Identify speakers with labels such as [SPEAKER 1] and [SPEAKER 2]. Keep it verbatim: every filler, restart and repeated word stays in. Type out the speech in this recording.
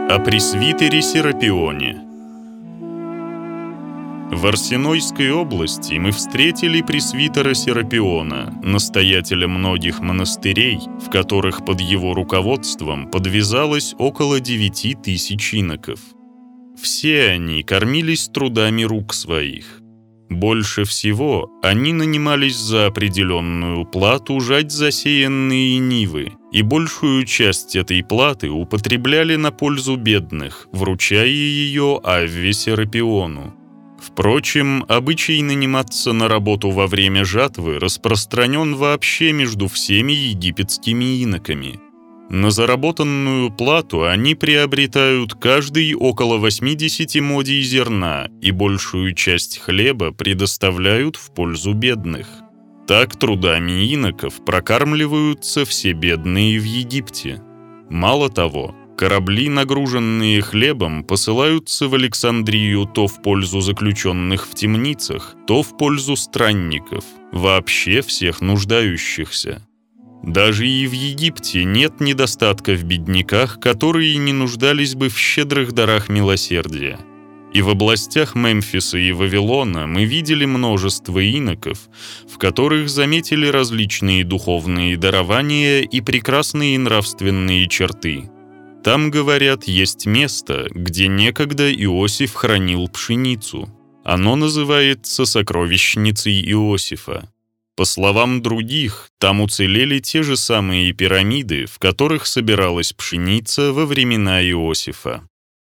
[SPEAKER 1] О пресвитере Серапионе. В Арсенойской области мы встретили пресвитера Серапиона, настоятеля многих монастырей, в которых под его руководством подвязалось около девяти тысяч иноков. Все они кормились трудами рук своих. Больше всего они нанимались за определенную плату жать засеянные нивы, и большую часть этой платы употребляли на пользу бедных, вручая ее Авве Серапиону. Впрочем, обычай наниматься на работу во время жатвы распространен вообще между всеми египетскими иноками. На заработанную плату они приобретают каждый около восьмидесяти модий зерна и большую часть хлеба предоставляют в пользу бедных. Так трудами иноков прокармливаются все бедные в Египте. Мало того, корабли, нагруженные хлебом, посылаются в Александрию то в пользу заключенных в темницах, то в пользу странников, вообще всех нуждающихся. Даже и в Египте нет недостатка в бедняках, которые не нуждались бы в щедрых дарах милосердия. И в областях Мемфиса и Вавилона мы видели множество иноков, в которых заметили различные духовные дарования и прекрасные нравственные черты. Там, говорят, есть место, где некогда Иосиф хранил пшеницу. Оно называется сокровищницей Иосифа. По словам других, там уцелели те же самые пирамиды, в которых собиралась пшеница во времена Иосифа.